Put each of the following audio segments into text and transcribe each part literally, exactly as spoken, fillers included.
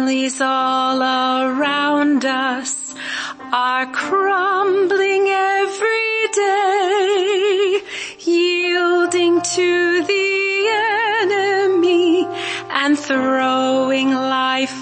families all around us are crumbling every day, yielding to the enemy and throwing life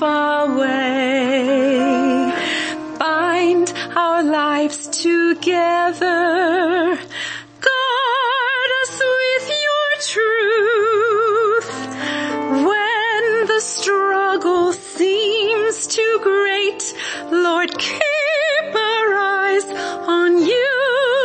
away. Bind our lives together. Guard us with your truth. When the struggle seems too great, Lord, keep our eyes on you.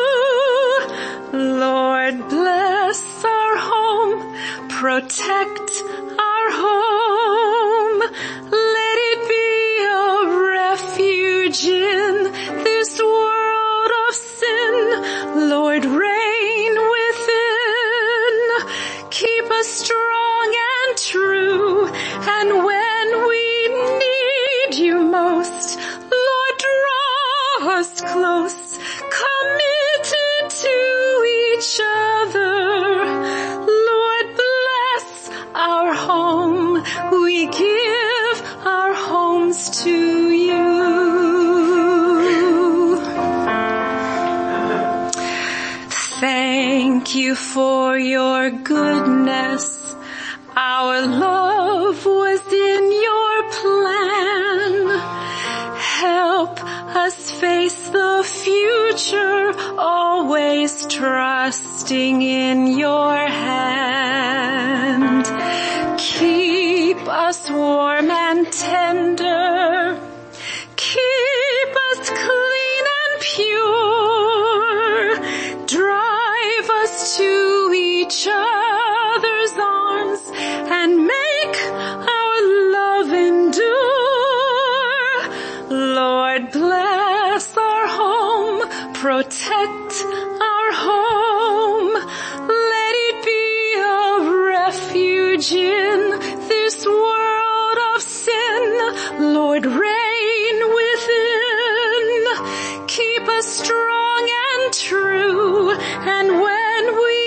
Lord, bless our home. Protect our home. Let it be a refuge in this world of sin. Lord, reign within. Keep us strong and true. And when we need you most, Lord, draw us close, committed to each other. Lord, bless our home. We give our homes to you. Thank you for your goodness. Our love was in your plan. Help us face the future, always trusting in your hand. Keep us warm and tender. Keep us clean and pure. Drive us to each other's arms and make our love endure. Lord, bless our home. Protect our home. Let it be a refuge in this world of sin. Lord, reign within. Keep us strong and true. And when we